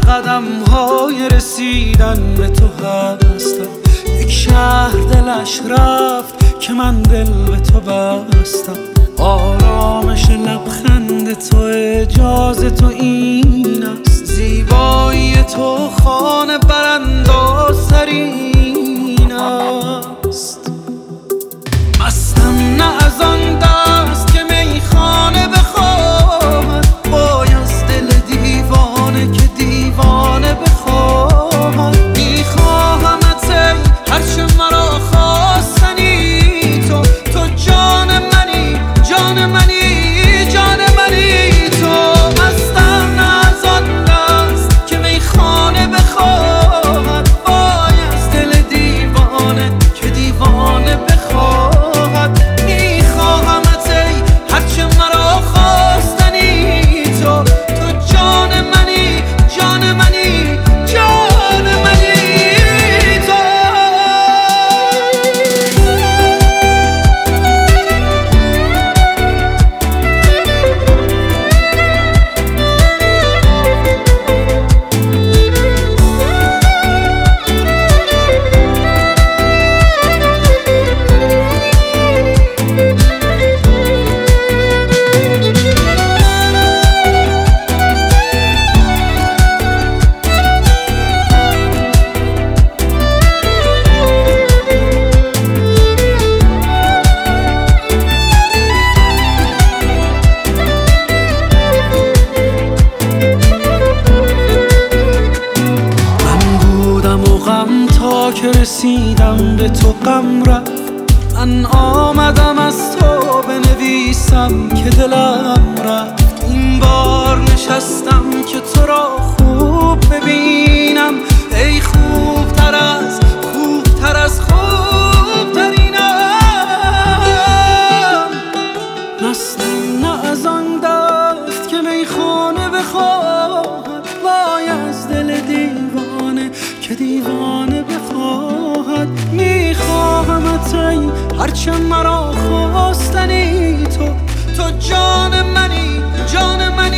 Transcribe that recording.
قدم های رسیدن به تو هستم. یک شهر دلش رفت که من دل به تو بستم. آرامش لبخند تو، اجازه تو این است. زیبایی تو خانه براندازترین است. مستم نه از آن دست که میخانه بخواهد، باید دل دیوانه که دیوانه بخواهد. میخواهمت ای هرچه مرا خواستنی تو، تو جان منی، جان منی، جان منی تو. مستم نه از آن دست که میخانه بخواهد، باید دل دیوانه که دیوانه بخواهد. تا که رسیدم به تو غم رفت. من آمدم از تو بنویسم که دلم رفت. این بار نشستم که تو را خوب ببینم. ای خوبتر از خوبتر از خوبترینم. مستم نه از آن دست که میخانه بخواهد، باید دل دیوانه که دیوانه بخواهد. میخواهمت ای هرچه مرا خواستنی تو، تو جان منی، جان منی.